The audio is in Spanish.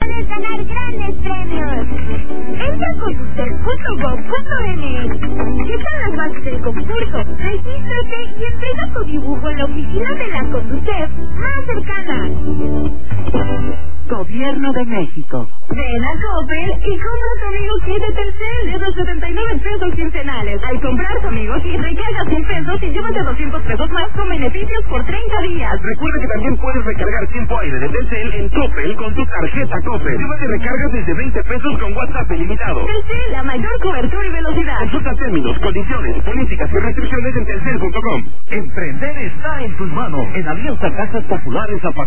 puedes ganar grandes premios. Entra a conducir.gov.mx. Checa las bases del concurso, regístrate y entrega tu dibujo en la oficina de la Conducef más cercana. Gobierno de México. Ven a Coppel y compra tu amigo kit de Telcel de 279 pesos quincenales. Al comprar tu amigo kit, recargas 100 pesos y llévate 200 pesos más con beneficios por 30 días. Recuerda que también puedes recargar tiempo aire de Telcel en Coppel con tu tarjeta Coppel. Llévate recargas desde 20 pesos con WhatsApp ilimitado. Telcel, la mayor cobertura y velocidad. Consulta términos, condiciones, políticas y restricciones en telcel.com. Emprender está en tus manos. En Alianza Casas Populares